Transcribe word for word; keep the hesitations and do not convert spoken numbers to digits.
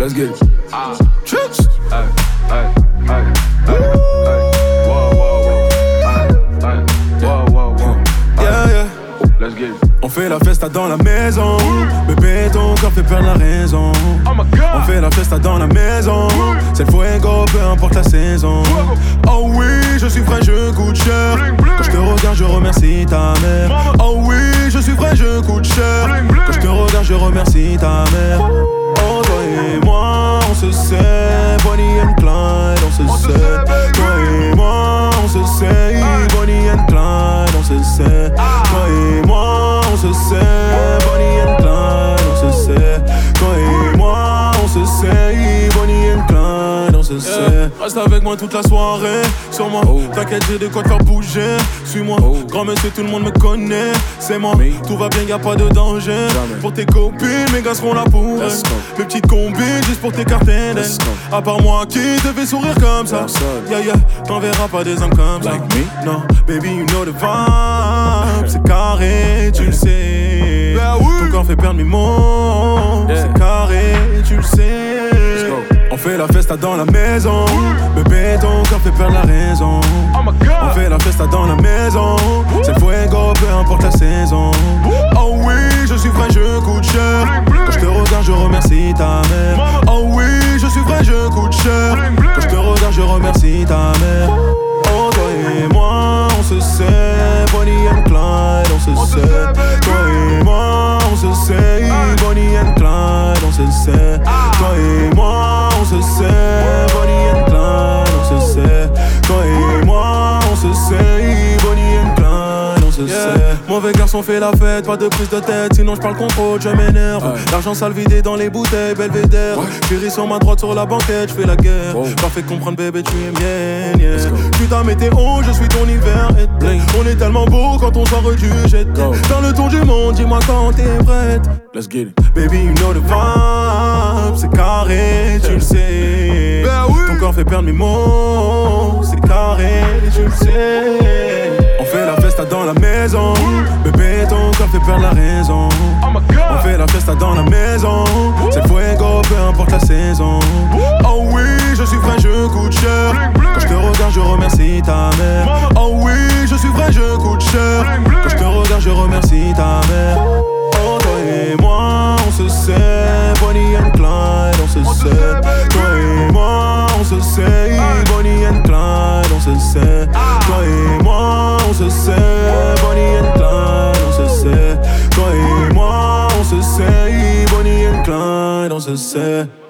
let's get it. Ah. Tricks. Hey, hey, hey, hey, hey. Wow, wow, wow. Hey, hey. Wow, wow, wow. Yeah, yeah. Let's get it. On fait la festa dans la maison. Bébé, ton corps fait perdre la raison. On fait la festa dans la maison. C'est le fuego, peu importe la saison. Oh oui, je suis frais, je coûte cher. Quand je te regarde, je remercie ta mère. Oh oui, je suis frais, je coûte cher. Quand je te regarde, je remercie ta mère. Oh, toi et moi, on se sait. Bonnie and Clyde, on se sait. Toi et moi, on se sait. Bonnie and Clyde, on se sait. Toi et moi, on se sait. Bonnie and Clyde, on se sait. Toi et moi, on se sait. Bonnie and Clyde, on se sait. Yeah. Reste avec moi toute la soirée. Sur moi, oh. T'inquiète, j'ai de quoi te faire bouger. Suis-moi, oh. Grand monsieur, tout le monde me connaît. C'est moi, Me. Tout va bien, y'a pas de danger. Jamais. Pour tes copines, mes gars seront là pour elles. Mes petites combines, juste pour t'écarter d'elles. À part moi, qui te fait sourire comme ça? Yeah, yeah, t'en verras pas des hommes comme ça. Like me? Non, baby, you know the vibe. C'est carré, tu le sais. Bah oui. Ton corps fait perdre mes mots. Yeah. C'est carré, tu le sais. On fait la festa dans la maison. Bébé, ton corps fait perdre la raison. On fait la festa dans la maison. C'est le fuego, peu importe la saison. Oh oui, je suis frais, je coûte cher. Quand je te regarde, je remercie ta mère. Oh oui, je suis frais, je coûte cher. Quand je te regarde, je remercie ta mère. Oh, toi et moi, on se sait. Bonnie and Clyde, on se sait. Toi et moi, on se sait. Bonnie and Clyde, on se sait. Toi et moi, on se sait. Bonnie and Clyde, on se sait. Toi et moi, on se sait. Bonnie and Clyde, on se sait. Mauvais garçon fait la fête, pas de prise de tête. Sinon je parle contrôle, je m'énerve. Ouais. L'argent sale vidé dans les bouteilles, belvédère. Ouais. Chérie sur ma droite, sur la banquette, je fais la guerre. Wow. Parfait comprendre bébé, tu es mienne, yeah. Je suis ta météo, je suis ton hiver été. On est tellement beau quand on sort du jet. Dans le tour du monde, dis-moi quand t'es prête. Let's get it. Baby, you know the vibe. C'est carré, tu le sais. Ben oui. Ton corps fait perdre mes mots. C'est carré, tu le sais. On fait la festa dans la maison. Bébé, ton corps fait perdre la raison. On fait la festa dans la maison. C'est le fuego, peu importe la saison. Oh oui, je suis frais, je coûte cher. Quand je te regarde, je remercie ta mère. Oh oui, je suis frais, je coûte cher. Quand je te regarde, je remercie ta mère. Oh, toi et moi, on se sait. Bonnie and Clyde, on se sait. Toi et moi, on se sait. Bonnie and Clyde, on se sait. Toi et moi, on se sait. Bonnie and Clyde, on se sait. Toi et moi, on se sait. Bonnie and Clyde, on se sait.